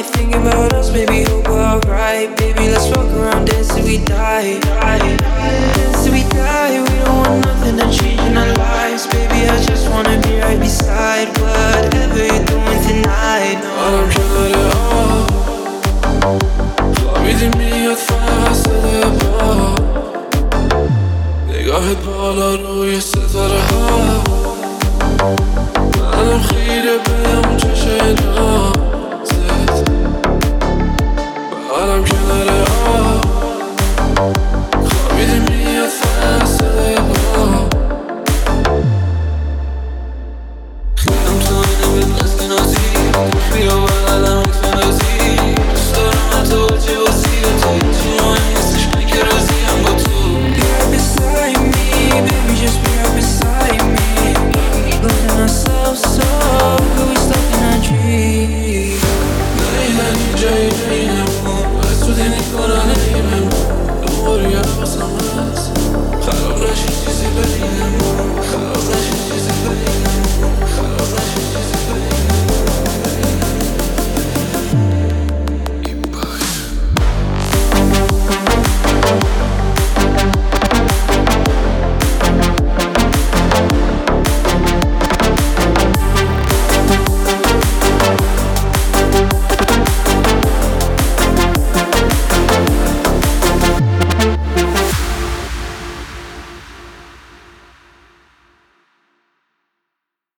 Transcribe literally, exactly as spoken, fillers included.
night thinking about us, baby, hope we're alright. Baby, let's walk around, dance till we die. Dance till we die, we don't want nothing to change in our lives. Baby, I just wanna be right beside whatever you're doing tonight. No, I don't care at all. خوابیدی میاد فصل با نگاهت بالا روی ستاره ها. منم خیره به اون چشم